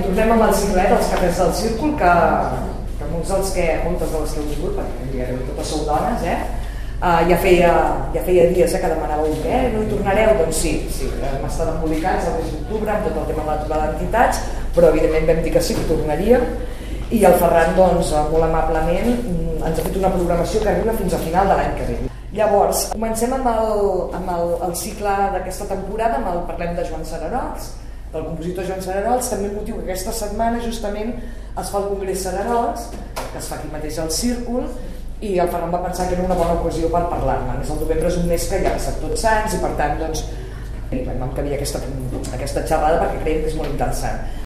tornem amb el ciclet, els cafès del Círcul, que moltes de les que heu vingut, perquè totes sou dones, ja feia dies que demanàveu què, no hi tornareu? Doncs sí, hem estat embolicats el mes d'octubre amb tot el tema de l'aturada d'entitats, però evidentment vam dir que sí, que tornaríem, i el Ferran, doncs, molt amablement ens ha fet una programació que arriba fins a final de l'any que ve. Llavors, comencem amb el cicle d'aquesta temporada, parlem de Joan Cerarols, del compositor Joan Cerarols, també el motiu que aquesta setmana justament es fa el Congrés Cerarols, que es fa aquí mateix al Círcul, i el Ferran va pensar que era una bona ocasió per parlar-ne. El novembre és un mes que ja ha passat Tots Sants i per tant vam encabir aquesta xerrada perquè creiem que és molt interessant.